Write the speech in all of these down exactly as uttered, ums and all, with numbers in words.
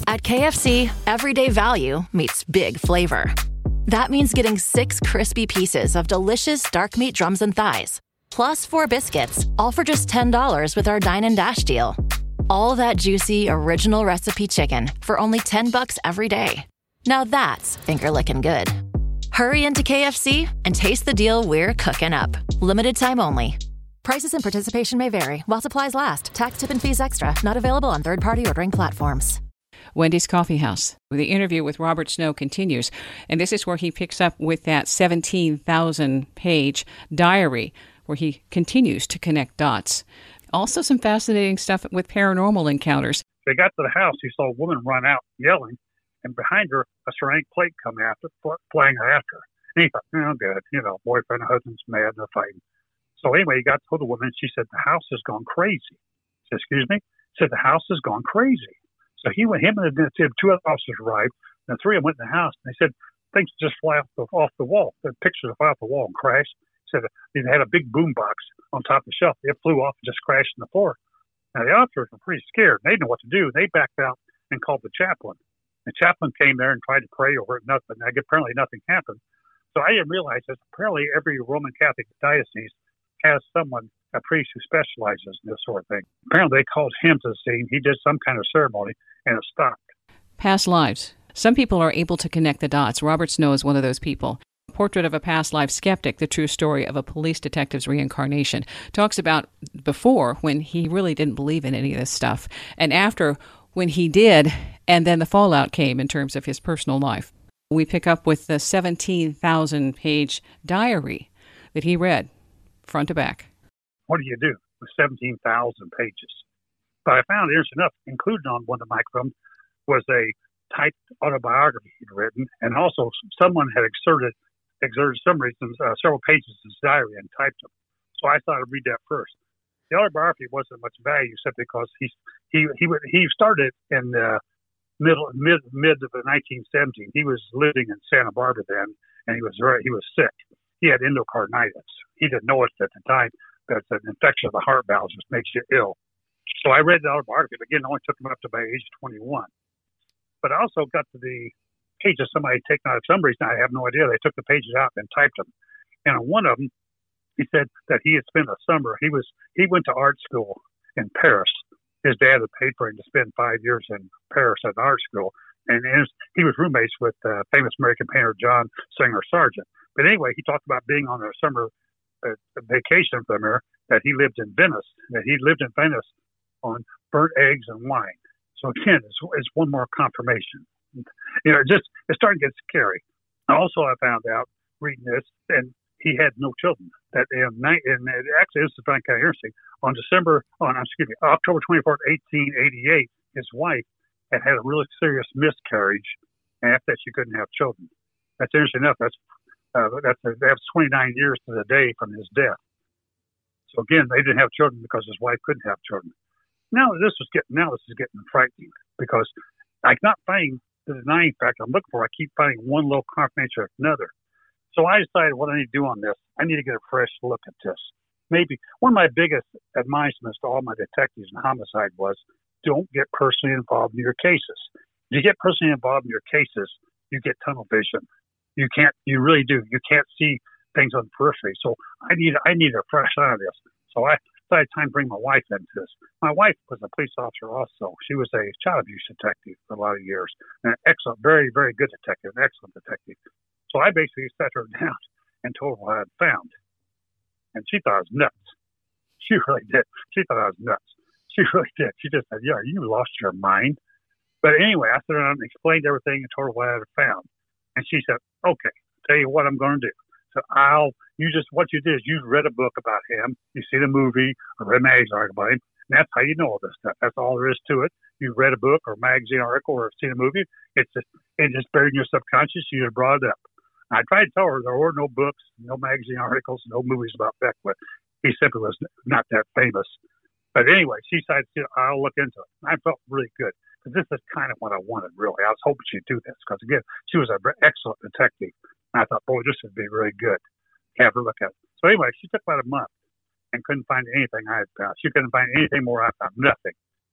At K F C, everyday value meets big flavor. That means getting six crispy pieces of delicious dark meat drums and thighs, plus four biscuits, all for just ten dollars with our Dine and Dash deal. All that juicy, original recipe chicken for only ten bucks every day. Now that's finger-licking good. Hurry into K F C and taste the deal we're cooking up. Limited time only. Prices and participation may vary while supplies last. Tax, tip, and fees extra. Not available on third-party ordering platforms. Wendy's Coffee House. The interview with Robert Snow continues, and this is where he picks up with that seventeen thousand page diary where he continues to connect dots. Also some fascinating stuff with paranormal encounters. They got to the house, he saw a woman run out yelling, and behind her, a ceramic plate come after, flying after. And he thought, oh, good, you know, boyfriend and husband's mad and they're fighting. So anyway, he got to the woman, and she said, the house has gone crazy. He said, excuse me? He said, the house has gone crazy. So he went, him and the two other officers arrived, and the three of them went in the house, and they said, things just fly off the, off the wall. The pictures fly off the wall and crashed. He said they had a big boom box on top of the shelf. It flew off and just crashed in the floor. Now, the officers were pretty scared. They didn't know what to do. They backed out and called the chaplain. The chaplain came there and tried to pray over it. Nothing. Apparently, nothing happened. So I didn't realize that apparently every Roman Catholic diocese has someone, a priest who specializes in this sort of thing. Apparently, they called him to the scene. He did some kind of ceremony, and it stopped. Past lives. Some people are able to connect the dots. Robert Snow is one of those people. Portrait of a Past Life Skeptic, the true story of a police detective's reincarnation. Talks about before when he really didn't believe in any of this stuff, and after when he did, and then the fallout came in terms of his personal life. We pick up with the seventeen thousand page diary that he read, front to back. What do you do with seventeen thousand pages? But I found, interesting enough, included on one of the microfilms was a typed autobiography he'd written, and also someone had exerted exerted some reasons uh, several pages of his diary and typed them. So I thought I'd read that first. The autobiography wasn't much value, except because he he he he started in the middle mid mid of nineteen seventeen. He was living in Santa Barbara then, and he was very he was sick. He had endocarditis. He didn't know it at the time, but it's an infection of the heart valves which makes you ill. So I read the autobiography. But again, it only took him up to about age twenty-one. But I also got to the pages somebody had taken out of some reason. I have no idea. They took the pages out and typed them. And on one of them, he said that he had spent a summer. He was he went to art school in Paris. His dad had paid for him to spend five years in Paris at an art school. And his, he was roommates with uh, famous American painter John Singer Sargent. But anyway, he talked about being on a summer uh, vacation from there, that he lived in Venice, that he lived in Venice on burnt eggs and wine. So again, it's, it's one more confirmation. You know, it just it's starting to get scary. Also, I found out reading this, and he had no children. That in, in actually, this is kind of interesting. On December, on excuse me, October twenty-fourth, eighteen eighty-eight, his wife had had a really serious miscarriage, and after that, she couldn't have children. That's interesting enough. That's uh, that's that's twenty-nine years to the day from his death. So again, they didn't have children because his wife couldn't have children. Now this is getting now this is getting frightening because I'm not finding the denying factor I'm looking for. I keep finding one little confirmation after another. So I decided what I need to do on this. I need to get a fresh look at this. Maybe one of my biggest admonishments to all my detectives in homicide was don't get personally involved in your cases. If you get personally involved in your cases, you get tunnel vision. You can't. You really do. You can't see things on the periphery. So I need. I need a fresh eye on this. So I decided time to bring my wife into this. My wife was a police officer also. She was a child abuse detective for a lot of years. An excellent, very, very good detective, an excellent detective. So I basically sat her down and told her what I had found. And she thought I was nuts. She really did. She thought I was nuts. She really did. She just said, yeah, you lost your mind. But anyway, I sat down and explained everything and told her what I had found. And she said, okay, tell you what I'm going to do. So I'll, you just, what you did is you read a book about him, you see the movie, or read a magazine article about him, and that's how you know all this stuff. That's all there is to it. You read a book or a magazine article or seen a movie, it's just, it's just buried in your subconscious, you just brought it up. I tried to tell her there were no books, no magazine articles, no movies about Beckwith. He simply was not that famous. But anyway, she decided, I'll look into it. And I felt really good, because this is kind of what I wanted, really. I was hoping she'd do this, because again, she was an excellent detective. And I thought, boy, this would be really good. Have her look at it. So anyway, she took about a month and couldn't find anything I had found. She couldn't find anything more I found. Nothing.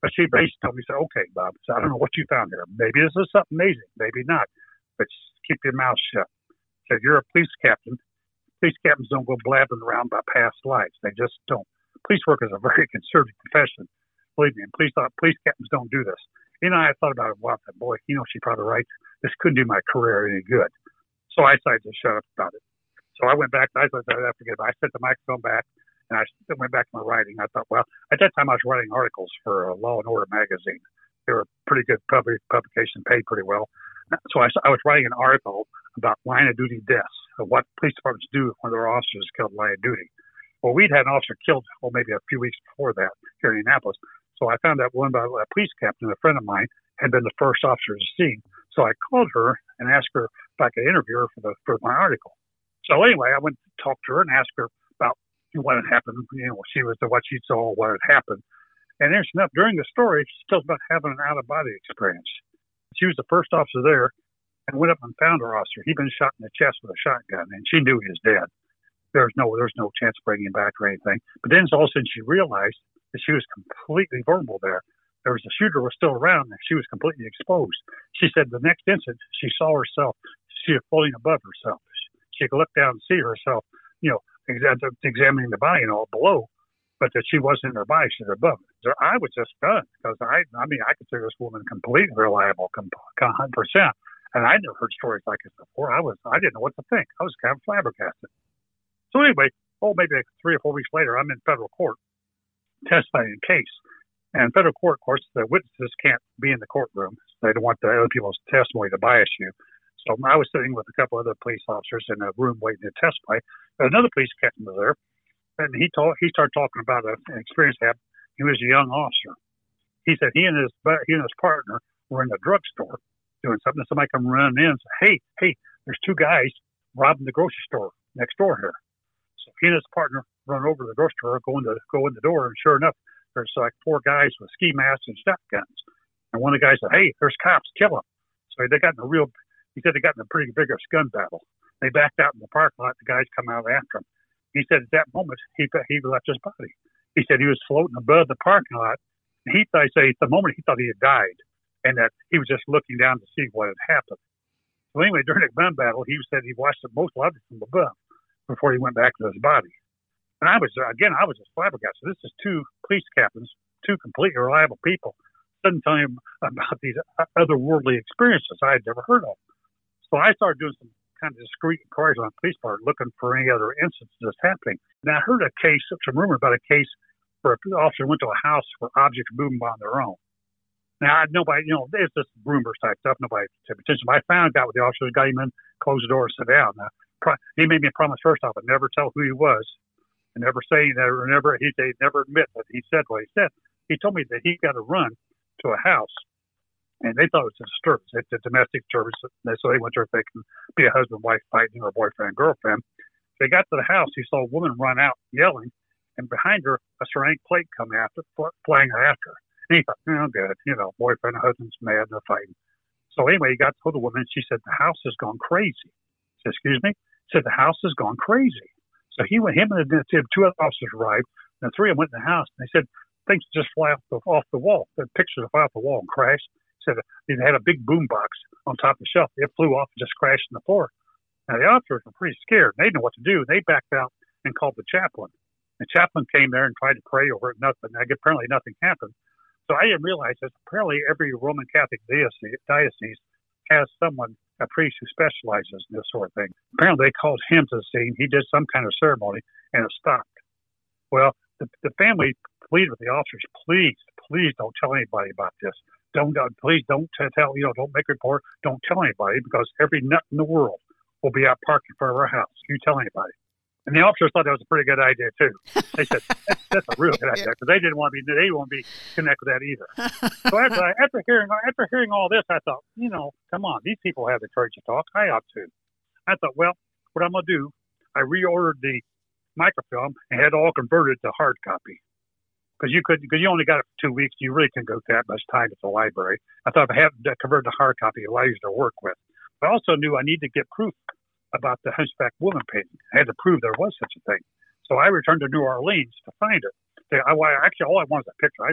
But she basically told me, said, okay, Bob, so I don't know what you found here. Maybe this is something amazing, maybe not. But keep your mouth shut. Said, you're a police captain. Police captains don't go blabbing around about past lives. They just don't. Police work is a very conservative profession. Believe me, and police, police captains don't do this. You know, I thought about it. Wow, that boy, you know, she's probably right. This couldn't do my career any good. So I decided to shut up about it. So I went back. I thought I forget. I set the microphone back, and I went back to my writing. I thought, well, at that time I was writing articles for Law and Order magazine. They were pretty good public publication, paid pretty well. So I, I was writing an article about line of duty deaths, of what police departments do when their officers killed line of duty. Well, we'd had an officer killed, well, maybe a few weeks before that here in Indianapolis. So I found out one by a police captain, a friend of mine, had been the first officer to see. So I called her and asked her if I could interview her for the for my article. So anyway, I went to talk to her and asked her about what had happened. You know, she was the, what she saw, what had happened. And interesting enough, during the story, she tells about having an out-of-body experience. She was the first officer there and went up and found her officer. He'd been shot in the chest with a shotgun, and she knew he was dead. There's no, there's no chance of bringing him back or anything. But then all of a sudden she realized that she was completely vulnerable there. There was the shooter was still around, and she was completely exposed. She said the next instant she saw herself, she was floating above herself. She could look down and see herself, you know, examining the body and all below, but that she wasn't in her body, she was above it. So I was just stunned because I, I mean, I consider this woman completely reliable, one hundred percent. And I'd never heard stories like this before. I was, I didn't know what to think. I was kind of flabbergasted. So anyway, oh, maybe like three or four weeks later, I'm in federal court testifying in a case. And federal court, of course, the witnesses can't be in the courtroom. They don't want the other people's testimony to bias you. So I was sitting with a couple other police officers in a room waiting to testify. Another police captain was there, and he told, he started talking about a, an experience he had. He was a young officer. He said he and his he and his partner were in a drugstore doing something. And somebody come running in and said, "Hey, hey, there's two guys robbing the grocery store next door here." So he and his partner run over to the grocery store, go in the go in the door, and sure enough, there's like four guys with ski masks and shotguns. And one of the guys said, "Hey, there's cops, kill them." So they got in a real, he said they got in a pretty vigorous gun battle. They backed out in the parking lot. The guys come out after him. He said at that moment, he he left his body. He said he was floating above the parking lot. And he thought, say, at the moment he thought he had died and that he was just looking down to see what had happened. So anyway, during the gun battle, he said he watched it most likely from above before he went back to his body. And I was, again, I was just flabbergasted. This is two police captains, two completely reliable people, suddenly telling him about these otherworldly experiences I had never heard of. So I started doing some kind of discreet inquiries on the police part, looking for any other instances happening. And I heard a case, some rumor about a case where an officer went to a house where objects were moving on their own. Now, nobody, you know, it's just rumors type stuff. Nobody took attention. But I found out with the officer, got him in, closed the door, and sat down. Now, he made me a promise first off, I'd never tell who he was, and never say, never, never, he they never admit that he said what he said. He told me that he got to run to a house, and they thought it was a disturbance. It's a domestic disturbance, so they went there thinking be a husband, wife fighting, or boyfriend, girlfriend. They got to the house. He saw a woman run out yelling, and behind her, a ceramic plate come after, flying her after. And he thought, oh, good, you know, boyfriend and husband's mad, they're fighting. So anyway, he got to the woman, and she said, the house has gone crazy. He said, excuse me? He said, the house has gone crazy. So he went, him and the two other officers arrived, and the three of them went in the house, and they said, things just fly off the, off the wall. The pictures fly off the wall and crashed. He said they had a big boom box on top of the shelf. It flew off and just crashed in the floor. Now, the officers were pretty scared. They didn't know what to do. They backed out and called the chaplain. The chaplain came there and tried to pray over it. Nothing. Apparently, nothing happened. So I didn't realize that apparently every Roman Catholic diocese, diocese has someone, a priest who specializes in this sort of thing. Apparently, they called him to the scene. He did some kind of ceremony, and it stopped. Well, the, the family pleaded with the officers, please, please don't tell anybody about this. Don't, uh, please don't tell, you know, don't make a report. Don't tell anybody because every nut in the world will be out parked in front of our house. You tell anybody. And the officers thought that was a pretty good idea too. They said that's, that's a real good idea because they didn't want to be, they didn't want to be connected with that either. So after, after hearing after hearing all this, I thought, you know, come on, these people have the courage to talk. I ought to. I thought, well, what I'm gonna do, I reordered the microfilm and had it all converted to hard copy because you could because you only got it for two weeks. You really couldn't go that much time at the library. I thought if I had that converted to hard copy, it allows you to work with. But I also knew I needed to get proof about the Hunchback Woman painting. I had to prove there was such a thing. So I returned to New Orleans to find it. I, I, actually, all I wanted was a picture. I,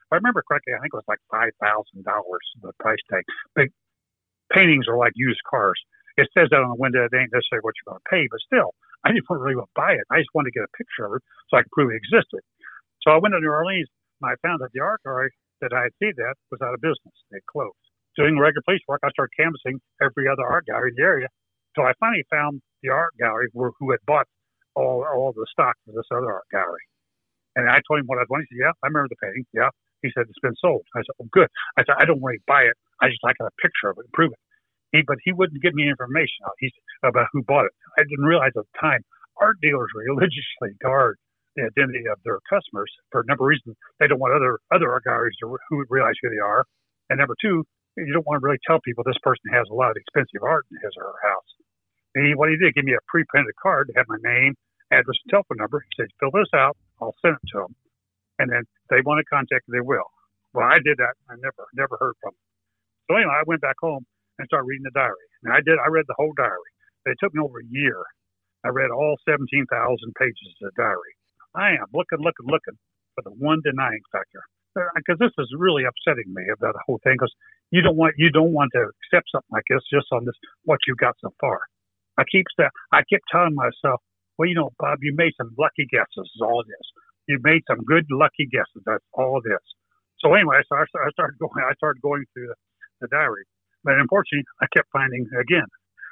If I remember correctly, I think it was like five thousand dollars the price tag. But paintings are like used cars. It says that on the window. It ain't necessarily what you're going to pay, but still, I didn't really want to buy it. I just wanted to get a picture of it so I could prove it existed. So I went to New Orleans, and I found that the art gallery that I had seen that was out of business. They closed. Doing regular police work, I started canvassing every other art gallery in the area. So I finally found the art gallery where, who had bought all all the stock for this other art gallery. And I told him what I wanted. He said, yeah, I remember the painting. Yeah. He said, it's been sold. I said, oh, good. I said, I don't really buy it. I just like a picture of it and prove it. He, but he wouldn't give me information he, about who bought it. I didn't realize at the time art dealers religiously guard the identity of their customers for a number of reasons. They don't want other other art galleries to who realize who they are. And number two, you don't want to really tell people this person has a lot of expensive art in his or her house. And he, what he did, give me a pre-printed card that had my name, address, and telephone number. He said, fill this out. I'll send it to them. And then if they want to contact you, they will. Well, I did that. I never, never heard from them. So anyway, I went back home and started reading the diary. And I did, I read the whole diary. It took me over a year. I read all seventeen thousand pages of the diary. I am looking, looking, looking for the one denying factor. Because this is really upsetting me about the whole thing. Because you don't want, you don't want to accept something like this just on this, what you got so far. I keep, I kept telling myself, well, you know, Bob, you made some lucky guesses is all it is. You made some good lucky guesses. That's all it is. So anyway, so I started going, I started going through the, the diary. But unfortunately, I kept finding, again,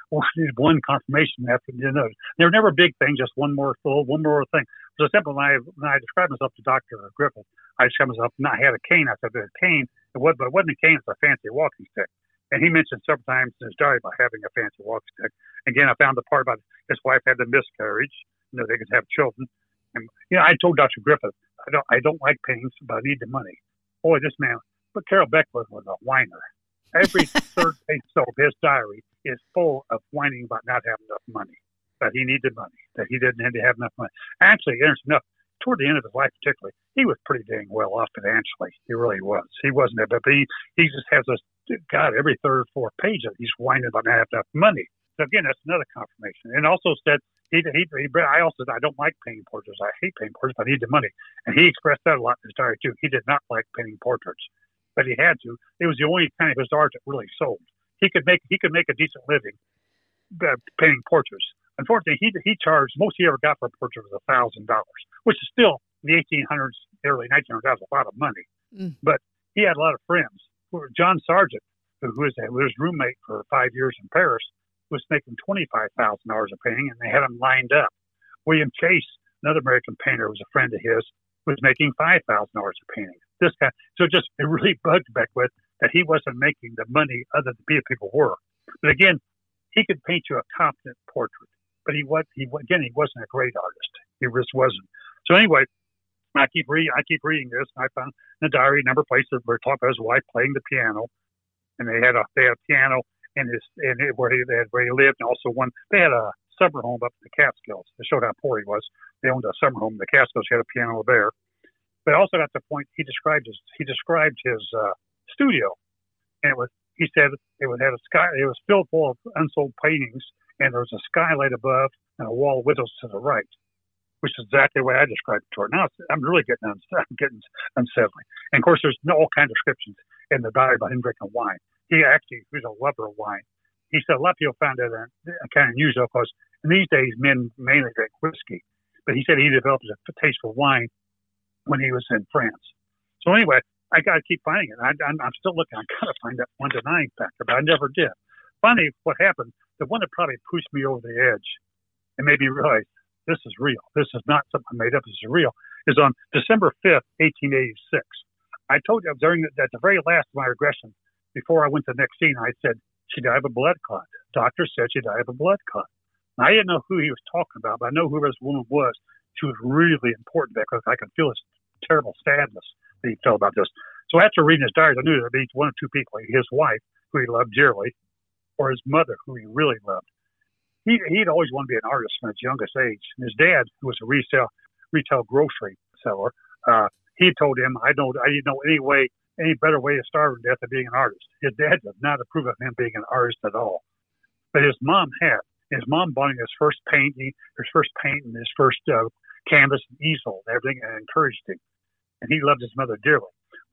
one confirmation after another. They were never big things, just one more little, one more thing. It was simple. When I, when I described myself to Doctor Griffith, I described myself, and I had a cane. I said, there's a cane. It was, but it wasn't a cane. It's a fancy walking stick. And he mentioned several times in his diary about having a fancy walking stick. Again, I found the part about his wife had the miscarriage. You know, they could have children. And, you know, I told Doctor Griffith, I don't, I don't like paintings, but I need the money. Boy, this man, but Carroll Beckwith was a whiner. Every third page of his diary is full of whining about not having enough money, that he needed money, that he didn't have enough money. Actually, interesting enough, toward the end of his life particularly, he was pretty dang well off financially. He really was. He wasn't, but he, he just has this, God, every third or fourth page, he's whining about not having enough money. So again, that's another confirmation. And also said, he, he, he, I also said, I don't like painting portraits. I hate painting portraits, but I need the money. And he expressed that a lot in his diary too. He did not like painting portraits, but he had to. It was the only kind of his art that really sold. He could make he could make a decent living uh, painting portraits. Unfortunately, he he charged most he ever got for a portrait was a thousand dollars, which is still in the eighteen hundreds, early nineteen hundreds, that's a lot of money. Mm. But he had a lot of friends. John Sargent, who was his roommate for five years in Paris, was making twenty-five thousand dollars a painting, and they had him lined up. William Chase, another American painter, was a friend of his, was making five thousand dollars a painting. This guy, so just it really bugged Beckwith that he wasn't making the money other than people were. But again, he could paint you a competent portrait, but he was he again he wasn't a great artist. He just wasn't. So anyway, I keep reading. I keep reading this. And I found in the diary a number of places where talked about his wife playing the piano, and they had a they had a piano in his in it, where he they had, where he lived, and also one they had a summer home up in the Catskills. It showed how poor he was. They owned a summer home in the Catskills. He had a piano there. But also got to the point he described his he described his uh, studio, and it was he said it was had a sky it was filled full of unsold paintings, and there was a skylight above and a wall of windows to the right, which is exactly the way I described it to her. Now I'm really getting I'm getting unsettling. And of course, there's all kinds of descriptions in the diary about him drinking wine. He actually he was a lover of wine. He said a lot of people found that uh, kind of unusual because in these days men mainly drink whiskey, but he said he developed a taste for wine when he was in France. So anyway, I got to keep finding it. I, I'm, I'm still looking. I got to find that one denying factor, but I never did. Finally, what happened, the one that probably pushed me over the edge and made me realize this is real. This is not something I made up. This is real. Is on December fifth, eighteen eighty-six. I told you during the, at the very last of my regression, before I went to the next scene, I said, she died of a blood clot. Doctor said she died of a blood clot. Now, I didn't know who he was talking about, but I know who this woman was. She was really important because I could feel his terrible sadness that he felt about this. So after reading his diary, I knew there'd be one or two people, his wife, who he loved dearly, or his mother, who he really loved. He, he'd always wanted to be an artist from his youngest age. And his dad, who was a retail, retail grocery seller, uh, he told him, I don't, I didn't know any way, any better way to starve to death than being an artist. His dad did not approve of him being an artist at all. But his mom had. His mom bought him his first painting, his first paint, and his first uh, canvas and easel and everything, and encouraged him. And he loved his mother dearly.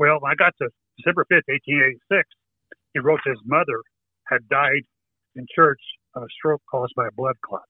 Well, when I got to December fifth, eighteen eighty-six, he wrote his mother had died in church of a stroke caused by a blood clot.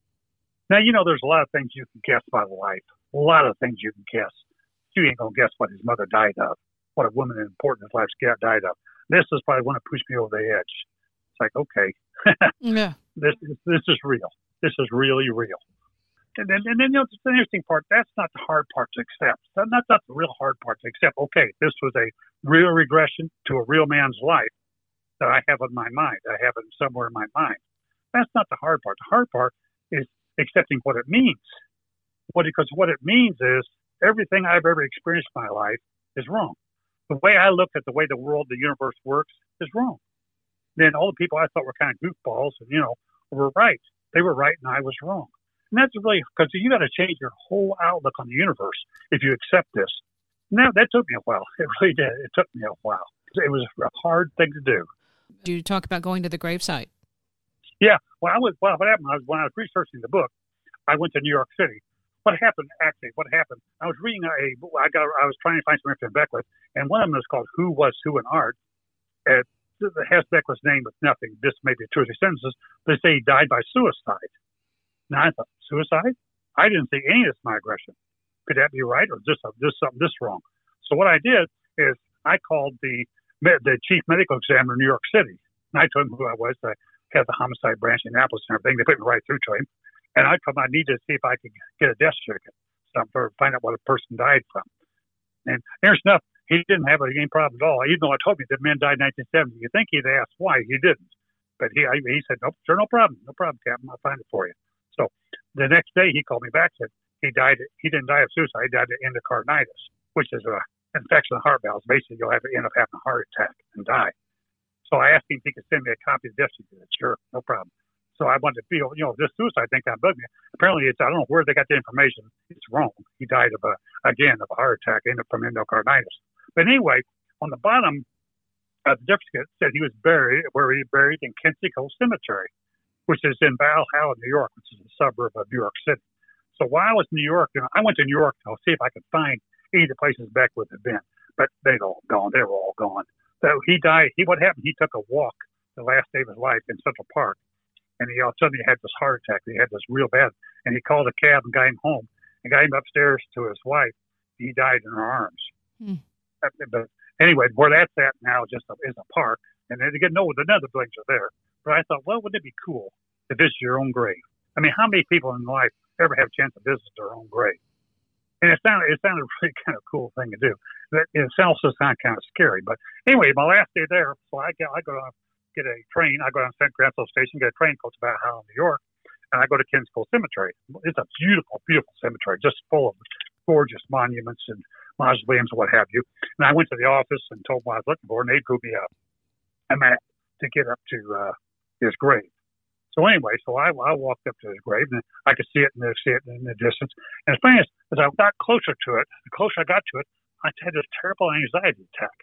Now, you know, there's a lot of things you can guess by life. A lot of things you can guess. You ain't going to guess what his mother died of, what a woman important in his life died of. This is probably one that pushed me over the edge. It's like, okay, yeah. this, this this is real. This is really real. And then, and then you know, the interesting part, that's not the hard part to accept. That's not, not the real hard part to accept. Okay, this was a real regression to a real man's life that I have in my mind. I have it somewhere in my mind. That's not the hard part. The hard part is accepting what it means. What, because what it means is everything I've ever experienced in my life is wrong. The way I look at the way the world, the universe works is wrong. Then all the people I thought were kind of goofballs, you know, were right. They were right and I was wrong. And that's really, because you got to change your whole outlook on the universe if you accept this. Now, that took me a while. It really did. It took me a while. It was a hard thing to do. Do you talk about going to the gravesite? Yeah. Well, I was, well, what happened was when I was researching the book, I went to New York City. What happened, actually, what happened, I was reading a, I got, I was trying to find some information on Beckwith, and one of them is called Who Was Who in Art. It has Beckwith's name with nothing, just maybe two or three sentences. They say he died by suicide. Now, I thought, suicide? I didn't see any of this migration. Could that be right, or just just something this wrong? So what I did is I called the the chief medical examiner in New York City, and I told him who I was. I had the homicide branch in Annapolis and everything. They put me right through to him. And I told him I needed to see if I could get a death certificate, something to find out what a person died from. And there's enough. He didn't have any problem at all. Even though I told him that men died in nineteen seventy, you think he'd ask why. He didn't. But he he said, nope, sure, no problem. No problem, Captain. I'll find it for you. So the next day he called me back and said he died. He didn't die of suicide. He died of endocarditis, which is an infection of the heart valves. Basically, you'll have to end up having a heart attack and die. So I asked him if he could send me a copy of the death certificate. Sure, no problem. So I wanted to feel, you know, this suicide thing kind of bugged me. Apparently, it's I don't know where they got the information. It's wrong. He died of a again of a heart attack, ended from endocarditis. But anyway, on the bottom of the death certificate said he was buried where he buried in Kensico Cemetery, which is in Valhalla, New York, which is a suburb of New York City. So while I was in New York, you know, I went to New York to see if I could find any of the places Beckwith had been, but they'd all gone. They were all gone. So he died. He what happened? He took a walk the last day of his life in Central Park. And he all of a sudden he had this heart attack. He had this real bad. And he called a cab and got him home and got him upstairs to his wife. He died in her arms. Hmm. But anyway, where that's at now just a, is a park. And then again, no, none of the buildings are there. But I thought, well, wouldn't it be cool to visit your own grave? I mean, how many people in life ever have a chance to visit their own grave? And it sounded, it sounded a really kind of cool thing to do. It also sounded kind of scary. But anyway, my last day there, so I go, I go to get a train. I go down to Saint Francis Station, get a train goes to Valhalla, New York, and I go to Kensico Cemetery. It's a beautiful, beautiful cemetery, just full of gorgeous monuments and mausoleums and what have you. And I went to the office and told them what I was looking for, and they drew me a, a map to get up to uh, his grave. So anyway, so I, I walked up to his grave, and I could see it and see it in the distance. And the thing is, as I got closer to it, the closer I got to it, I had this terrible anxiety attack.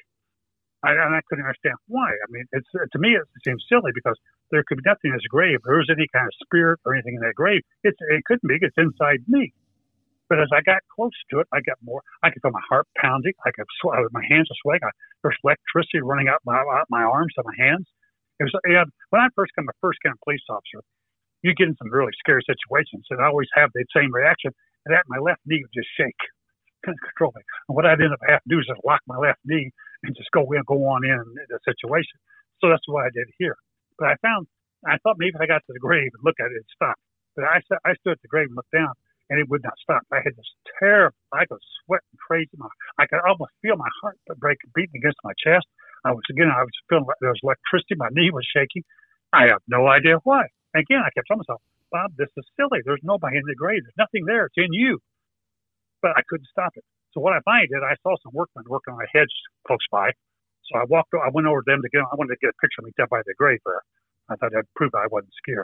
I, and I couldn't understand why. I mean, it's to me, it seems silly because there could be nothing in his grave. If there was any kind of spirit or anything in that grave, it's, it couldn't be. It's inside me. But as I got close to it, I got more. I could feel my heart pounding. I could, my hands were sweating. There's electricity running out my out my arms and my hands. It was. You know, when I first became a first kind of police officer, you get in some really scary situations, and I always have the same reaction. And that my left knee would just shake. Couldn't control me. And what I'd end up having to do is just lock my left knee and just go in, go on in the situation. So that's what I did here. But I found, I thought maybe if I got to the grave and looked at it, it'd stop. But I, I stood at the grave and looked down, and it would not stop. I had this terrible, I was sweating crazy. I could almost feel my heart break beating against my chest. I was, again, I was feeling like there was electricity. My knee was shaking. I have no idea why. And again, I kept telling myself, Bob, this is silly. There's nobody in the grave. There's nothing there. It's in you. But I couldn't stop it. So what I finally did, I saw some workmen working on a hedge close by. So I walked, I went over to them to get, I wanted to get a picture of me down by the grave there. I thought that'd prove I wasn't scared.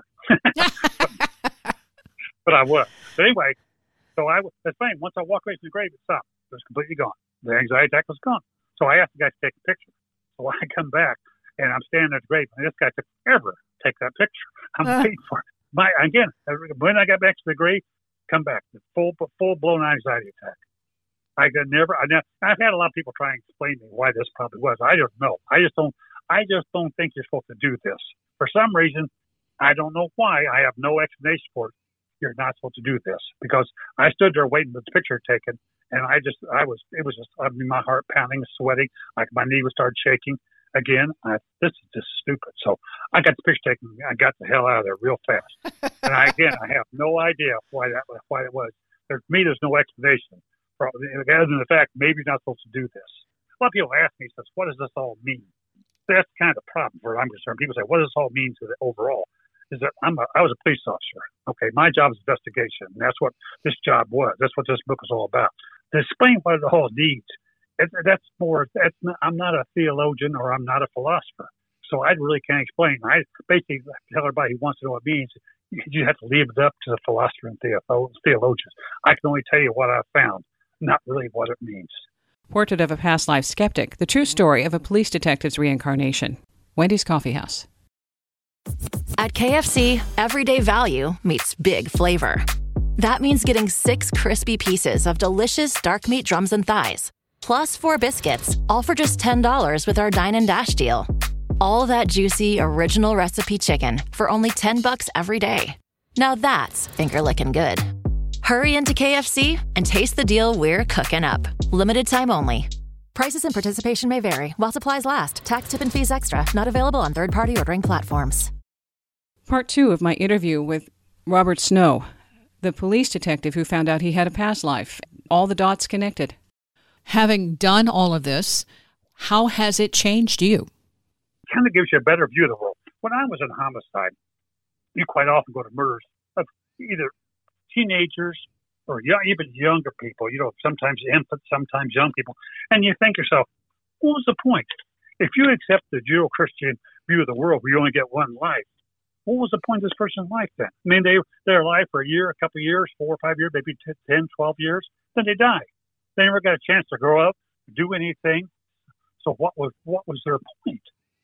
But I was. But anyway, so I was, that's fine. Once I walked away from the grave, it stopped. It was completely gone. The anxiety attack was gone. So I asked the guy to take a picture. So I come back and I'm standing at the grave, and this guy took forever to take that picture. I'm uh. waiting for it. My, again, when I got back to the grave, come back, the full, full blown anxiety attack. I could never. I never. I've had a lot of people try and explain to me why this probably was. I don't know. I just don't. I just don't think you're supposed to do this. For some reason, I don't know why. I have no explanation for it. You're not supposed to do this because I stood there waiting for the picture taken, and I just, I was, it was just, I mean, my heart pounding, sweating, like my knee would start shaking again. I, this is just stupid. So I got the picture taken. I got the hell out of there real fast. And I, again, I have no idea why that, why it was. There, for me, there's no explanation. For, other than the fact maybe you're not supposed to do this. A lot of people ask me, says, what does this all mean? That's kind of the problem for I'm concerned. People say, what does this all mean to the overall? Is that I'm a, I was a police officer. Okay, my job is investigation. And that's what this job was. That's what this book was all about. To explain what it all needs, it, that's more. That's not, I'm not a theologian or I'm not a philosopher, so I really can't explain. I basically tell everybody who wants to know what it means. You have to leave it up to the philosopher and theologians. I can only tell you what I found, not really what it means. Portrait of a Past Life Skeptic, the true story of a police detective's reincarnation. Wendy's Coffee House. At K F C, everyday value meets big flavor. That means getting six crispy pieces of delicious dark meat drums and thighs, plus four biscuits, all for just ten dollars with our Dine and Dash deal. All that juicy, original recipe chicken for only ten bucks every day. Now that's finger-licking good. Hurry into K F C and taste the deal we're cooking up. Limited time only. Prices and participation may vary while supplies last. Tax, tip, and fees extra. Not available on third-party ordering platforms. Part two of my interview with Robert Snow, the police detective who found out he had a past life. All the dots connected. Having done all of this, how has it changed you? It kind of gives you a better view of the world. When I was in homicide, you quite often go to murders of either teenagers or young, even younger people, you know, sometimes infants, sometimes young people. And you think to yourself, what was the point? If you accept the Judeo-Christian view of the world where you only get one life, what was the point of this person's life then? I mean, they, they're alive for a year, a couple of years, four or five years, maybe ten, twelve years, then they die. They never got a chance to grow up, do anything. So what was what was their point?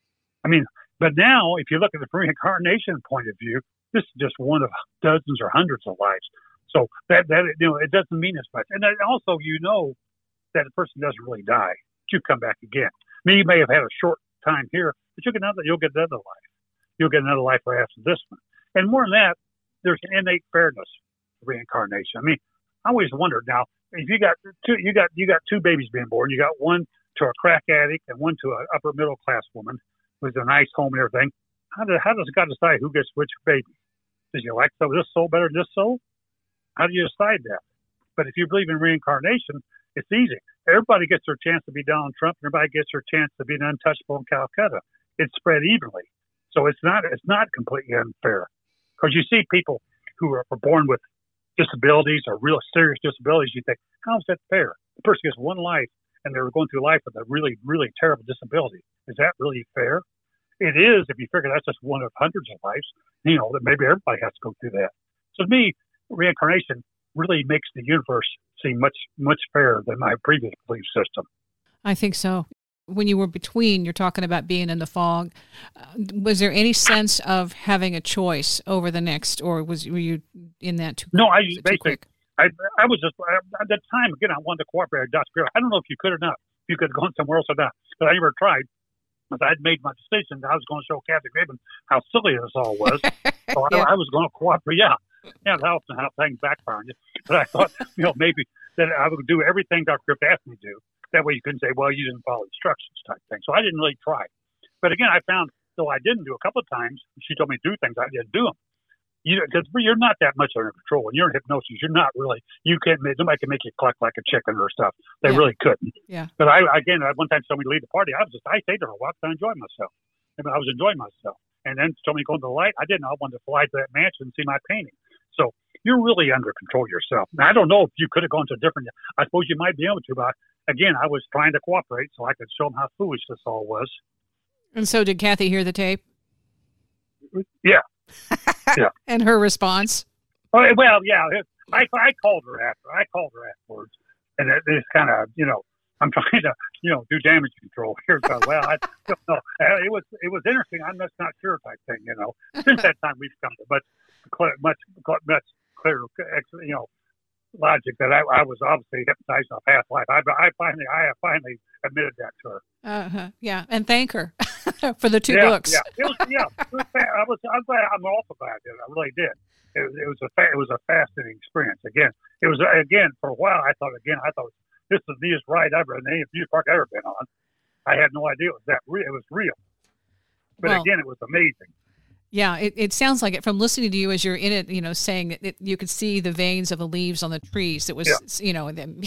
I mean, but now, if you look at the reincarnation point of view, this is just one of dozens or hundreds of lives. So that, that you know, it doesn't mean as much. And then also, you know that a person doesn't really die. You come back again. I mean, you may have had a short time here, but you'll get another, you'll get another life. You'll get another life right after this one. And more than that, there's an innate fairness to reincarnation. I mean, I always wondered now, if you got two, you got you got two babies being born. You got one to a crack addict and one to an upper middle class woman with a nice home and everything. How does how does God decide who gets which baby? Does you like some of this soul better than this soul? How do you decide that? But if you believe in reincarnation, it's easy. Everybody gets their chance to be Donald Trump, and everybody gets their chance to be an untouchable in Calcutta. It's spread evenly. So it's not it's not completely unfair, because you see people who are born with disabilities or real serious disabilities. You think, how is that fair? The person gets one life, and they're going through life with a really really terrible disability. Is that really fair? It is if you figure that's just one of hundreds of lives. You know that maybe everybody has to go through that. So to me, reincarnation really makes the universe seem much much fairer than my previous belief system. I think so. When you were between, you're talking about being in the fog. Uh, was there any sense of having a choice over the next, or was were you in that too? No, I was it basically, I, I was just I, at that time again. I wanted to cooperate with Doctor Bureau. I don't know if you could or not. If you could have gone somewhere else or not, but I never tried. Because I'd made my decision that I was going to show Kathy Graven how silly this all was. So Yeah. I, I was going to cooperate. Yeah, yeah, that often how things backfire on you. But I thought, you know, maybe that I would do everything Doctor Griffith asked me to do. That way you couldn't say, well, you didn't follow instructions type thing. So I didn't really try. But again, I found, though I didn't do a couple of times, she told me to do things, I didn't do them. You know, because you're not that much under control. When you're in hypnosis, you're not really, you can't, nobody can make you cluck like a chicken or stuff. They Yeah. really couldn't. Yeah. But I, again, one time somebody leave the party, I was just, I stayed there for a while because I enjoyed myself. I mean, I was enjoying myself. And then somebody going to the light, I didn't. I wanted to fly to that mansion and see my painting. So you're really under control yourself. Now, I don't know if you could have gone to a different, I suppose you might be able to, but again, I was trying to cooperate so I could show them how foolish this all was. And so did Kathy hear the tape? Yeah. Yeah. And her response? Oh, well, yeah. It, I I called her after. I called her afterwards. And it, it's kind of, you know, I'm trying to, you know, do damage control here. So, well, I don't know. It was, it was interesting. I'm just not sure type thing, you know. Since that time, we've come to much, much, much clearer, you know, logic that I, I was obviously hypnotized in a past life. I, I finally, I have finally admitted that to her. Uh-huh. Yeah, and thank her for the two yeah, books. Yeah, it was, yeah. It was, I was, I'm glad. I'm also glad I did. I really did. It, it was a, fa- it was a fascinating experience. Again, it was again for a while. I thought again, I thought this is the neatest ride ever in any amusement park I've ever been on. I had no idea it was that real. It was real, but well, again, it was amazing. Yeah, it, it sounds like it from listening to you as you're in it, you know, saying that it, you could see the veins of the leaves on the trees. It was, yeah. you know,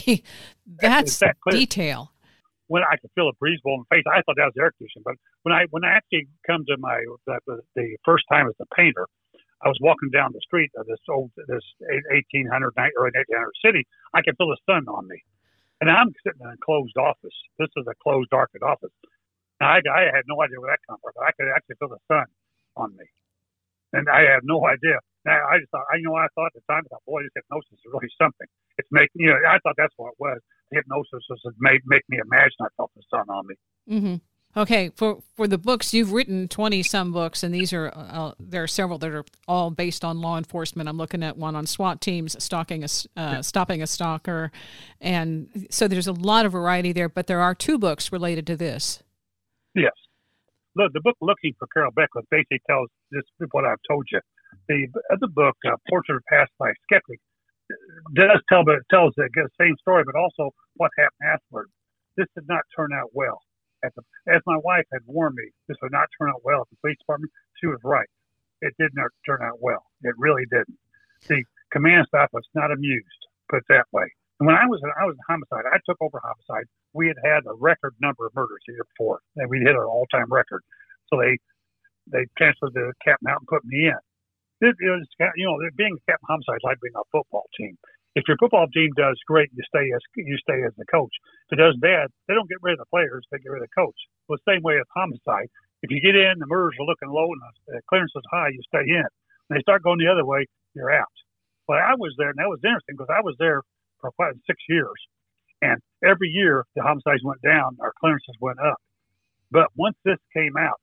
that's that detail. When I could feel a breeze blowing my face, I thought that was air conditioning. But when I when I actually come to my the, the first time as a painter, I was walking down the street of this old this eighteen hundred or eighteen hundred city. I could feel the sun on me, and I'm sitting in a closed office. This is a closed, darkened office. Now, I, I had no idea where that came from, but I could actually feel the sun on me, and I had no idea. Now, I just thought, I you know, I thought at the time, I thought, boy, this hypnosis is really something. It's making, you know, I thought that's what it was. The hypnosis was to make, make me imagine I felt the sun on me. Mm-hmm. Okay, for for the books, you've written twenty some books, and these are uh, there are several that are all based on law enforcement. I'm looking at one on SWAT teams, stalking a uh, stopping a stalker, and so there's a lot of variety there. But there are two books related to this. Yes. Look, the book "Looking for Carroll Beckwith" basically tells this what I've told you. The other book, uh, "Portrait of a Past Life Skeptic," does tell, but it tells the same story, but also what happened afterward. This did not turn out well. At the, as my wife had warned me, this would not turn out well at the police department. She was right. It did not turn out well. It really didn't. The command staff was not amused, put it that way. And when I was in, I was in homicide, I took over homicide. We had had a record number of murders the year before, and we hit an all-time record. So they they transferred the captain out and put me in. It, it was, you know, being a captain homicide is like being a football team. If your football team does great, you stay as you stay as the coach. If it does bad, they don't get rid of the players; they get rid of the coach. Well, the same way as homicide. If you get in, the murders are looking low and the clearance is high, you stay in. When they start going the other way, you're out. But I was there, and that was interesting because I was there for quite six years, and every year the homicides went down, our clearances went up. But once this came out,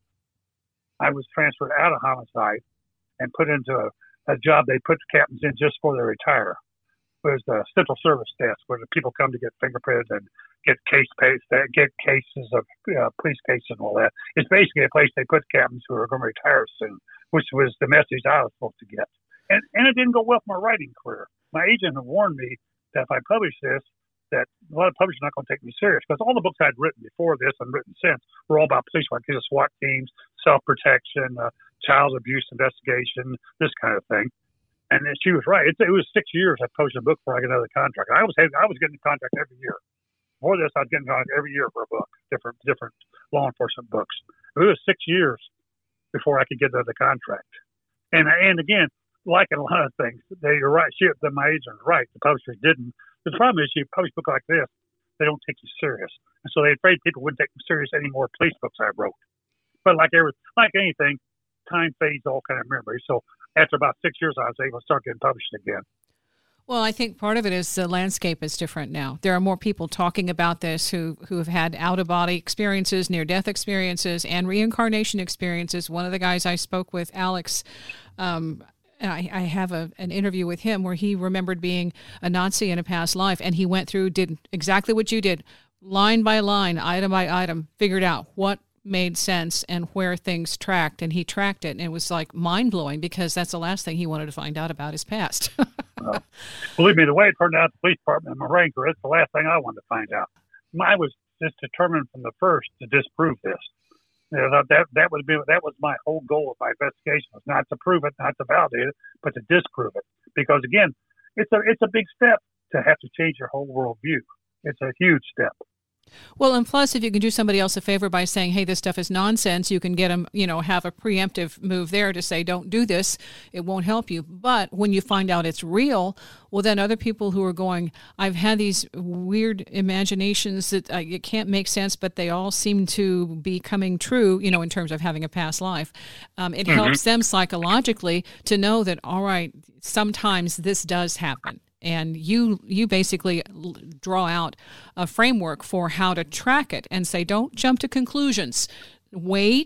I was transferred out of homicide and put into a, a job they put the captains in just before they retire. It was the central service desk where the people come to get fingerprinted and get case paste, get cases of uh, police cases and all that. It's basically a place they put captains who are going to retire soon, which was the message I was supposed to get. And and it didn't go well for my writing career. My agent had warned me that if I publish this, that a lot of publishers are not going to take me serious because all the books I'd written before this and written since were all about police work, SWAT teams, self-protection, uh, child abuse investigation, this kind of thing. And she was right. It, it was six years I published a book before I got another contract. I was I was getting a contract every year. Before this, I was getting a contract every year for a book, different different law enforcement books. It was six years before I could get another contract. And and again, like in a lot of things, they are right. She, the, my agent was right. The publishers didn't. The problem is, you publish a book like this, they don't take you serious, and so they're afraid people wouldn't take them serious any more police books I wrote. But like every like anything, time fades all kind of memory. So after about six years, I was able to start getting published again. Well, I think part of it is the landscape is different now. There are more people talking about this who, who have had out-of-body experiences, near-death experiences, and reincarnation experiences. One of the guys I spoke with, Alex, um, I, I have a, an interview with him where he remembered being a Nazi in a past life, and he went through, did exactly what you did, line by line, item by item, figured out what made sense and where things tracked, and he tracked it, and it was like mind-blowing because that's the last thing he wanted to find out about his past. uh, believe me, the way it turned out, the police department and my ranker, it's the last thing I wanted to find out. I was just determined from the first to disprove this. You know, that that would be that was my whole goal of my investigation, was not to prove it, not to validate it, but to disprove it. Because again, it's a it's a big step to have to change your whole worldview. It's a huge step. Well, and plus, if you can do somebody else a favor by saying, hey, this stuff is nonsense, you can get them, you know, have a preemptive move there to say, don't do this. It won't help you. But when you find out it's real, well, then other people who are going, I've had these weird imaginations that uh, it can't make sense, but they all seem to be coming true, you know, in terms of having a past life. Um, it mm-hmm. helps them psychologically to know that, all right, sometimes this does happen. And you you basically draw out a framework for how to track it and say, don't jump to conclusions. Wait, yeah.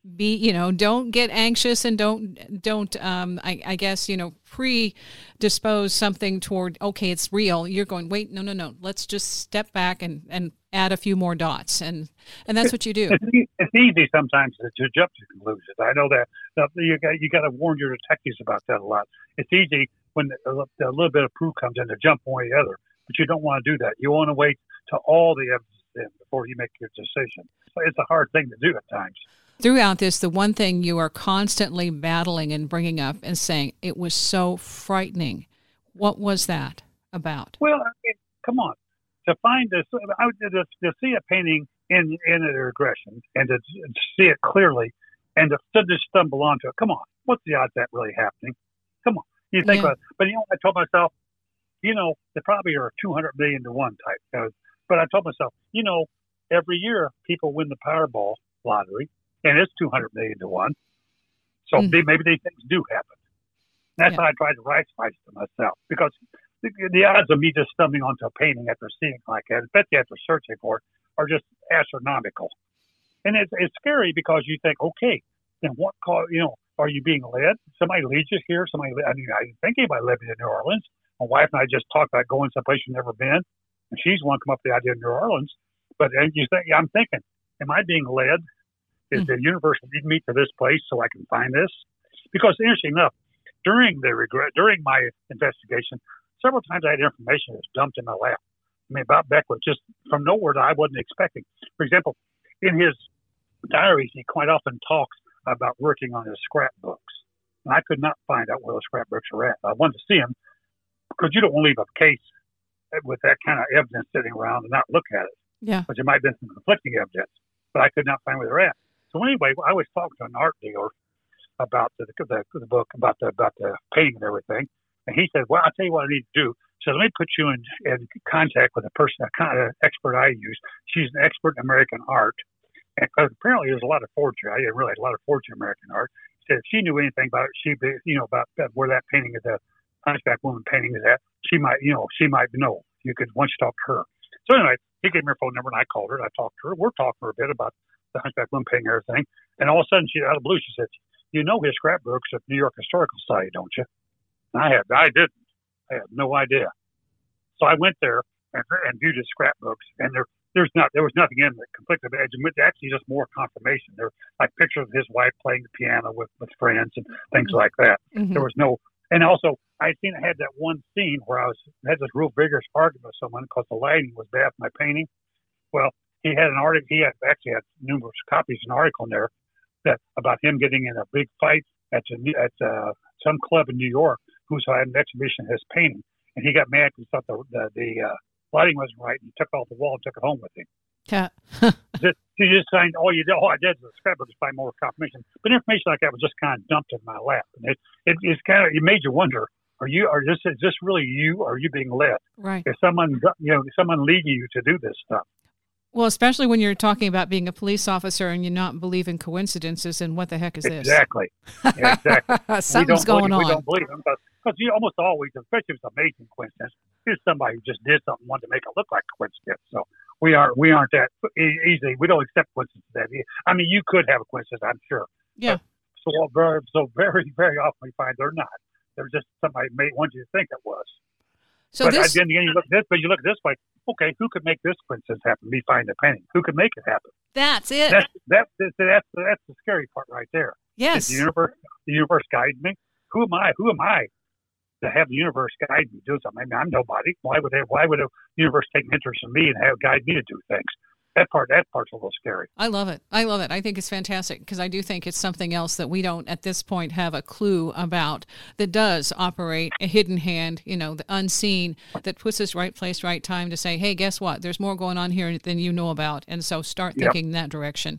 be, you know, don't get anxious and don't, don't, um, I, I guess, you know, predispose something toward, okay, it's real. You're going, wait, no, no, no. Let's just step back and, and add a few more dots. And, and that's what you do. It's, it's easy sometimes to, to jump to conclusions. I know that, that you got, you got to warn your detectives about that a lot. It's easy when a, a little bit of proof comes in to jump one or the other, but you don't want to do that. You want to wait till all the evidence is in before you make your decision. So it's a hard thing to do at times. Throughout this, the one thing you are constantly battling and bringing up and saying, it was so frightening. What was that about? Well, I mean, come on. To find this, I would, to, to see a painting in in a regression and to, to see it clearly and to, to just stumble onto it. Come on. What's the odds of that really happening? Come on. You think Yeah. about it. But, you know, I told myself, you know, there probably are two hundred million to one type. Uh, but I told myself, you know, every year people win the Powerball lottery. And it's two hundred million to one. So Mm. maybe these things do happen. That's Yeah. how I tried to rationalize it to myself. Because the, the odds of me just stumbling onto a painting after seeing it like that, especially after searching for it, are just astronomical. And it's, it's scary because you think, okay, then what cause, you know, are you being led? Somebody leads you here? Somebody, I mean, I didn't think anybody led me to New Orleans. My wife and I just talked about going someplace you've never been. And she's the one come up with the idea of New Orleans. But and you think, I'm thinking, am I being led? Is the universe leading me to this place so I can find this? Because interesting enough, during the regret, during my investigation, several times I had information that was dumped in my lap. I mean, about Beckwith, just from nowhere that I wasn't expecting. For example, in his diaries, he quite often talks about working on his scrapbooks. And I could not find out where those scrapbooks are at. I wanted to see them because you don't want to leave a case with that kind of evidence sitting around and not look at it. Yeah. But there might have been some conflicting evidence, but I could not find where they're at. So anyway, I was talking to an art dealer about the, the, the book, about the about the painting and everything, and he said, "Well, I'll tell you what I need to do. So let me put you in, in contact with a person, a kind of expert I use. She's an expert in American art, and cause apparently there's a lot of forgery. I didn't realize a lot of forgery in American art. He said if she knew anything about it, she'd be, you know, about that, where that painting is, the Hunchback Woman painting is at. She might, you know, she might know. You could once talk to her. So anyway, he gave me her phone number, and I called her. And I talked to her. We're talking for a bit about the Hunchback Woman painting and everything. And all of a sudden, she out of the blue, she said, "You know his scrapbooks at New York Historical Society, don't you?" And I had, I didn't. I had no idea. So I went there and, and viewed his scrapbooks, and there, there's not, there was nothing in that conflicted edge. Actually, just more confirmation. There, like pictures of his wife playing the piano with, with friends and things like that. Mm-hmm. There was no, and also I seen I had that one scene where I was had this real vigorous argument with someone because the lighting was bad for my painting. Well, he had an article. He had actually had numerous copies of an article in there that about him getting in a big fight at a, at uh, some club in New York, who had an exhibition of his painting, and he got mad because he thought the the, the uh, lighting wasn't right, and he took it off the wall and took it home with him. Yeah. just, you just signed all you did. All I did was a scrapbook to find more confirmation, but information like that was just kind of dumped in my lap, and it it it's kind of it made you wonder: Are you are this is this really you? Or are you being led? Right. Is someone you know someone leading you to do this stuff? Well, especially when you're talking about being a police officer and you not believe in coincidences, and what the heck is this? Exactly. Yeah, exactly. Something's going believe, on. We don't believe them because you almost always, especially if it's amazing coincidence, here's somebody who just did something and wanted to make it look like a coincidence. So we aren't we aren't that easy. We don't accept coincidences that easy. I mean, you could have a coincidence, I'm sure. Yeah. But so very so very very often we find they're not. They're just somebody made wanted you to think it was. So but this, again, you look at this, but you look at this like, okay, who could make this coincidence happen? Me finding a painting. Who could make it happen? that's it. That's that's that's that's, that's the scary part right there. Yes. Is the universe, the universe guides me. Who am I? Who am I to have the universe guide me to do something? I mean, I'm nobody. Why would they, why would the universe take an interest in me and have guide me to do things? That part, that part's a little scary. I love it. I love it. I think it's fantastic because I do think it's something else that we don't at this point have a clue about that does operate a hidden hand, you know, the unseen that puts us right place, right time to say, hey, guess what? There's more going on here than you know about. And so start Yep. thinking in that direction.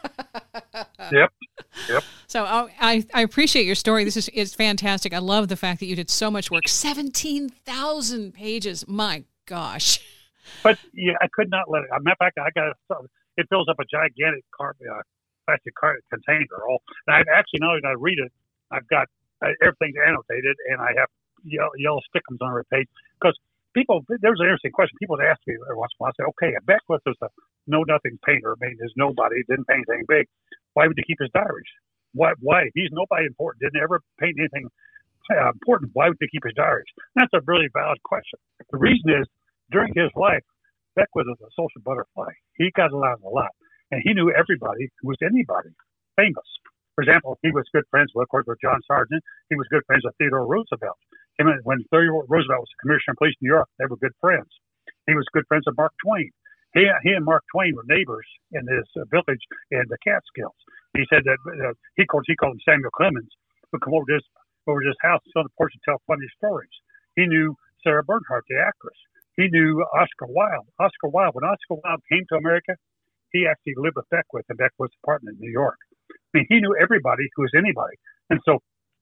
Yep. Yep. So oh, I, I appreciate your story. This is, is fantastic. I love the fact that you did so much work. seventeen thousand pages. My gosh. But yeah, I could not let it. I matter of fact, I got it. It fills up a gigantic car, uh, plastic car container. All, and I've actually not only did I read it, I've got uh, everything's annotated, and I have yellow, yellow stickums on every page. Because people, there's an interesting question. People ask me every once in a while. I say, okay, Beckwith was a know nothing painter. I mean, there's nobody. Didn't paint anything big. Why would he keep his diaries? Why? Why? He's nobody important. Didn't ever paint anything uh, important. Why would he keep his diaries? That's a really valid question. The reason is, during his life, Beckwith was a social butterfly. He got around a lot, and he knew everybody who was anybody famous. For example, he was good friends with, of course, with John Sargent. He was good friends with Theodore Roosevelt. Him and, when Theodore Roosevelt was commissioner of police in New York, they were good friends. He was good friends with Mark Twain. He, he and Mark Twain were neighbors in his uh, village in the Catskills. He said that uh, he called he called him Samuel Clemens, would come over to his over to his house, sit on the porch, and tell funny stories. He knew Sarah Bernhardt, the actress. He knew Oscar Wilde. Oscar Wilde. When Oscar Wilde came to America, he actually lived with Beckwith in Beckwith's apartment in New York. I mean, he knew everybody who was anybody, and so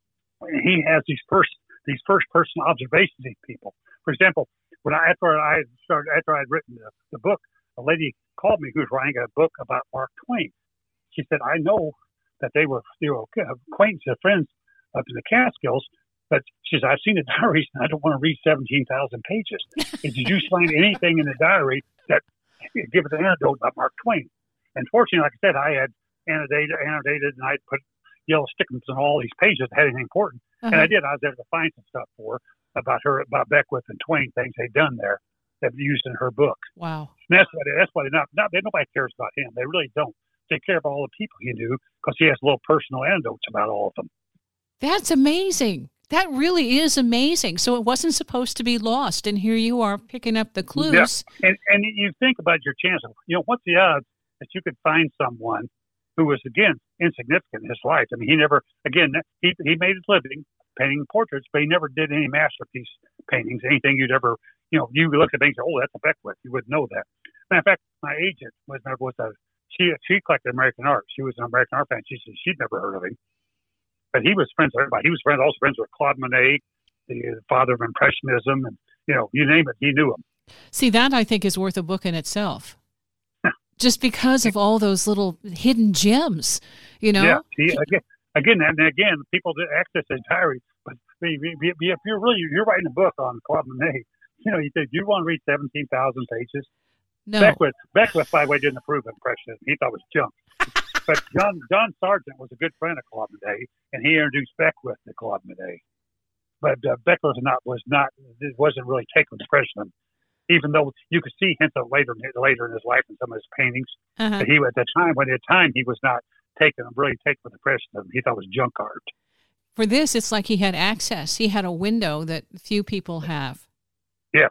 he has these first these first person observations of these people. For example, when I after I started after I'd written the, the book, a lady called me who was writing a book about Mark Twain. She said, "I know that they were they were acquaintances, friends up in the Catskills, but she said, I've seen the diaries and I don't want to read seventeen thousand pages. Did you find anything in the diary that give us an anecdote about Mark Twain?" And fortunately, like I said, I had annotated, annotated, and I put yellow stickers on all these pages that had anything important. Uh-huh. And I did. I was able to find some stuff for her about her, about Beckwith and Twain, things they'd done there that were used in her book. Wow. And that's why, they, that's why they're not, not, they, nobody cares about him. They really don't. They care about all the people he knew because he has little personal anecdotes about all of them. That's amazing. That really is amazing. So it wasn't supposed to be lost, and here you are picking up the clues. Yeah. And, and you think about your chances. You know, what's the odds that you could find someone who was, again, insignificant in his life? I mean, he never, again, he he made his living painting portraits, but he never did any masterpiece paintings, anything you'd ever, you know, you look at things, oh, that's a Beckwith. You wouldn't know that. Matter of fact, my agent was, was a, she, she collected American art. She was an American art fan. She said she'd never heard of him. But he was friends with everybody. He was friends, also friends with Claude Monet, the father of Impressionism, and, you know, you name it, he knew him. See, that I think is worth a book in itself. Just because of all those little hidden gems, you know? Yeah, see, again, again, and again, people that access his diary, but if you're really, you're writing a book on Claude Monet, you know, you think, you want to read seventeen thousand pages? No. Beckwith, Beckwith, by the way, didn't approve of Impressionism. He thought it was junk. But John John Sargent was a good friend of Claude Monet, and he introduced Beckwith to Claude Monet. But uh, Beckwith was not was not it wasn't really taken with Impressionism, even though you could see hints of later later in his life in some of his paintings. Uh-huh. But he at the time when at the time he was not taken really taken with Impressionism. He thought it was junk art. For this, it's like he had access. He had a window that few people have. Yes.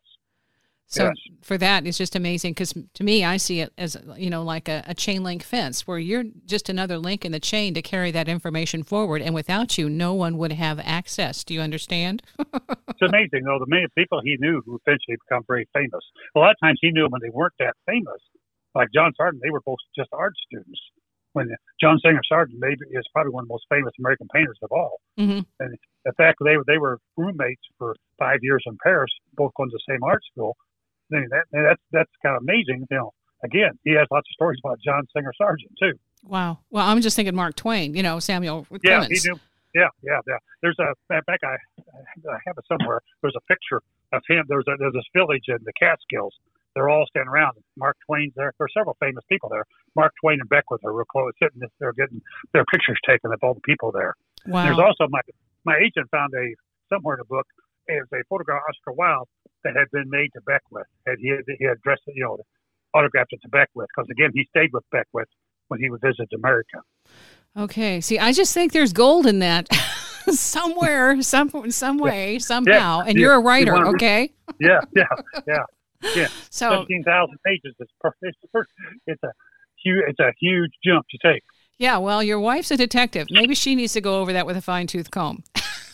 So yes. For that, it's just amazing because to me, I see it as, you know, like a, a chain link fence where you're just another link in the chain to carry that information forward. And without you, no one would have access. Do you understand? It's amazing, though, the many people he knew who eventually become very famous. A lot of times he knew them when they weren't that famous. Like John Sargent, they were both just art students. When John Singer Sargent maybe is probably one of the most famous American painters of all. Mm-hmm. And the fact that they were, they were roommates for five years in Paris, both going to the same art school, That, that's that's kind of amazing. You know, again, he has lots of stories about John Singer Sargent too. Wow. Well, I'm just thinking Mark Twain. You know, Samuel Clemens. Yeah, he knew. Yeah, yeah, yeah. There's a in fact, I I have it somewhere. There's a picture of him. There's a there's this village in the Catskills. They're all standing around. Mark Twain's there. There are several famous people there. Mark Twain and Beckwith are real close, sitting. They're getting their pictures taken of all the people there. Wow. There's also my my agent found a somewhere in the book. It was a photograph of Oscar Wilde that had been made to Beckwith. And he had, he had dressed, you know, autographed it to Beckwith because, again, he stayed with Beckwith when he would visit America. Okay. See, I just think there's gold in that somewhere, some some way, somehow. Yeah. And yeah. you're a writer, you okay? Yeah, yeah, yeah, yeah. So seventeen thousand pages is perfect. It's a huge, it's a huge jump to take. Yeah. Well, your wife's a detective. Maybe she needs to go over that with a fine tooth comb.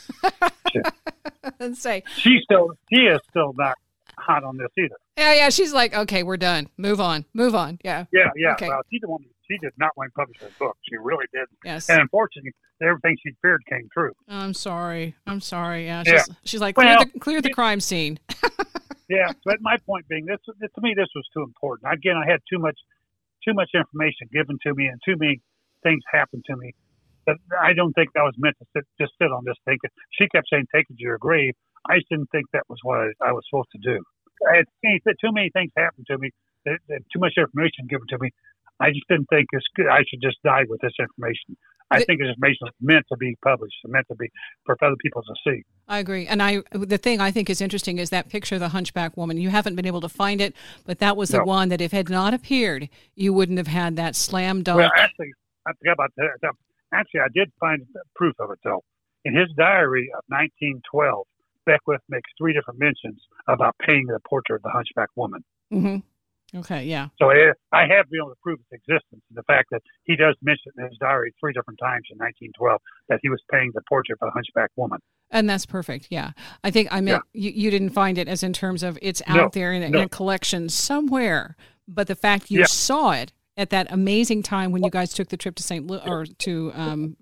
And say she's still she is still not hot on this either. Yeah, yeah. She's like, okay, we're done. Move on. Move on. Yeah. Yeah, yeah. Okay. Well, she didn't want she did not want to publish her book. She really did. Yes. And unfortunately, everything she feared came true. I'm sorry. I'm sorry. Yeah. She's, yeah. she's like, clear well, the clear the crime scene. Yeah, but my point being, this to me, this was too important. Again, I had too much, too much information given to me, and too many things happened to me. But I don't think I was meant to sit, just sit on this thing. She kept saying, "Take it to your grave." I just didn't think that was what I, I was supposed to do. I had seen too many things happen to me, that, that too much information given to me. I just didn't think it's good. I should just die with this information. I think this information is meant to be published, meant to be for other people to see. I agree. And I, the thing I think is interesting is that picture of the hunchback woman. You haven't been able to find it, but that was the no. one that if it had not appeared, you wouldn't have had that slam dunk. Well, actually, I forgot about that. Actually, I did find proof of it, though. In his diary of nineteen twelve, Beckwith makes three different mentions about painting the portrait of the hunchback woman. Mm-hmm. Okay, yeah. So I, I have been able to prove its existence. And the fact that he does mention in his diary three different times in nineteen twelve that he was painting the portrait of a hunchback woman. And that's perfect, yeah. I think I meant yeah. you, you didn't find it as in terms of it's out no, there in a, no. in a collection somewhere. But the fact you yeah. saw it at that amazing time when you guys took the trip to Saint Louis or to um,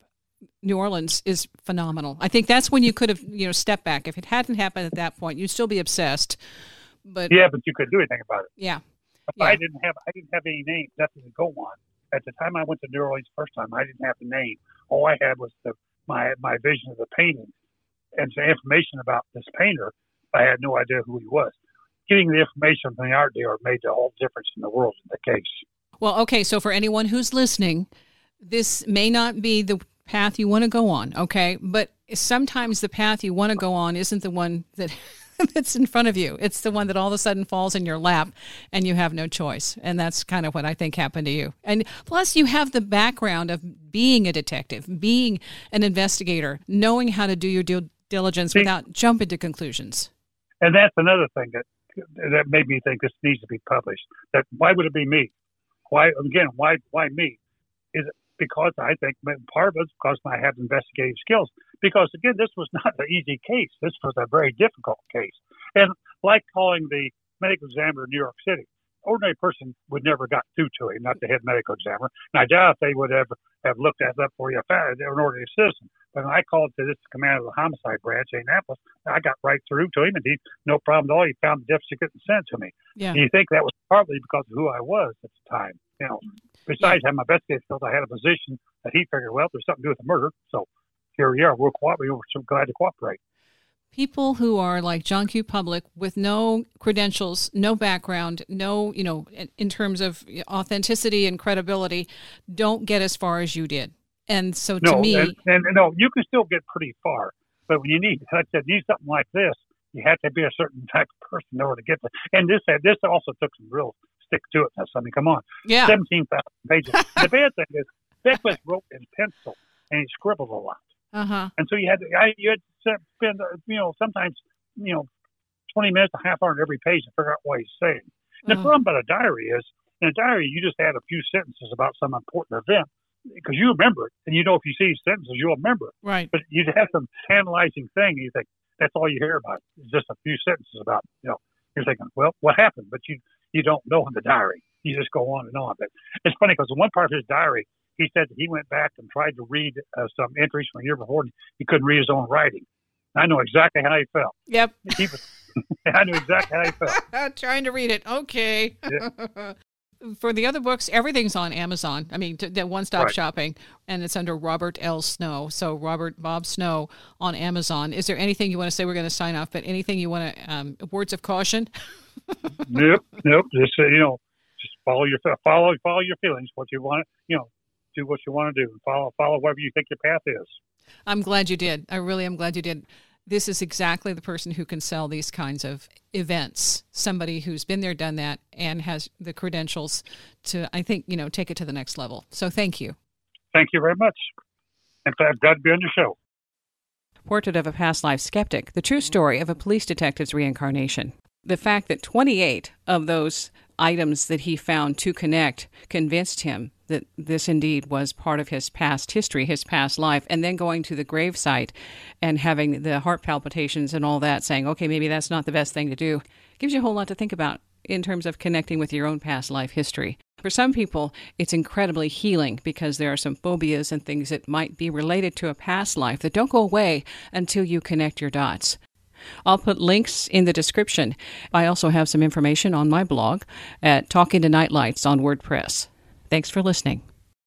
New Orleans is phenomenal. I think that's when you could have, you know, stepped back. If it hadn't happened at that point, you'd still be obsessed. But yeah, but you couldn't do anything about it. Yeah, yeah. I didn't have I didn't have any names, nothing to go on. At the time I went to New Orleans the first time, I didn't have the name. All I had was the my my vision of the painting and some information about this painter. I had no idea who he was. Getting the information from the art dealer made the whole difference in the world in the case. Well, okay, so for anyone who's listening, this may not be the path you want to go on, okay? But sometimes the path you want to go on isn't the one that that's in front of you. It's the one that all of a sudden falls in your lap and you have no choice. And that's kind of what I think happened to you. And plus you have the background of being a detective, being an investigator, knowing how to do your due diligence See, without jumping to conclusions. And that's another thing that that made me think this needs to be published. That why would it be me? Why again? Why why me? Is it because I think part of it's because I have investigative skills. Because again, this was not an easy case. This was a very difficult case. And like calling the medical examiner in New York City, ordinary person would never got through to him, not the head medical examiner. And I doubt if they would ever have looked that up for you if they were an ordinary citizen. But when I called to this commander of the homicide branch in Annapolis, I got right through to him, and he, no problem at all, he found the death certificate and sent it to me. Yeah. And you think that was partly because of who I was at the time. You know, besides yeah. having my investigative skills, I had a position that he figured, well, there's something to do with the murder. So here we are. We're, cooperate, we're so glad to cooperate. People who are like John Q. Public with no credentials, no background, no, you know, in, in terms of authenticity and credibility, don't get as far as you did. And so to no, me... And, and no, you can still get pretty far. But when you need, like I said, need something like this, you have to be a certain type of person in order to get there. And this this also took some real stick to it. Now, I mean, come on. Yeah. seventeen thousand pages. The bad thing is, Beckwith wrote in pencil, and he scribbled a lot. Uh-huh. And so you had to, I, you had to spend, you know, sometimes, you know, twenty minutes, a half hour on every page to figure out what he's saying. And uh-huh. the problem about a diary is, in a diary, you just add a few sentences about some important event because you remember it. And you know, if you see these sentences, you'll remember it. Right. But you have some tantalizing thing, and you think, that's all you hear about. It's just a few sentences about, you know, you're thinking, well, what happened? But you, you don't know in the diary. You just go on and on. But it's funny because in one part of his diary, he said that he went back and tried to read uh, some entries from a year before, and he couldn't read his own writing. I know exactly how he felt. Yep. He was, I knew exactly how he felt. Trying to read it. Okay. Yeah. For the other books, everything's on Amazon. I mean, that one-stop right. shopping, and it's under Robert L. Snow. So Robert Bob Snow on Amazon. Is there anything you want to say? We're going to sign off, but anything you want to, um, words of caution? Nope, nope. Just, uh, you know, just follow your, follow, follow your feelings, what you want, you know, do what you want to do. Follow, follow whatever you think your path is. I'm glad you did. I really am glad you did. This is exactly the person who can sell these kinds of events. Somebody who's been there, done that, and has the credentials to, I think, you know, take it to the next level. So thank you. Thank you very much. And I'm glad to be on your show. Portrait of a Past Life Skeptic, the true story of a police detective's reincarnation. The fact that twenty-eight of those items that he found to connect convinced him that this indeed was part of his past history, his past life, and then going to the gravesite and having the heart palpitations and all that, saying, okay, maybe that's not the best thing to do, gives you a whole lot to think about in terms of connecting with your own past life history. For some people, it's incredibly healing because there are some phobias and things that might be related to a past life that don't go away until you connect your dots. I'll put links in the description. I also have some information on my blog at Talking to Nightlights on WordPress. Thanks for listening.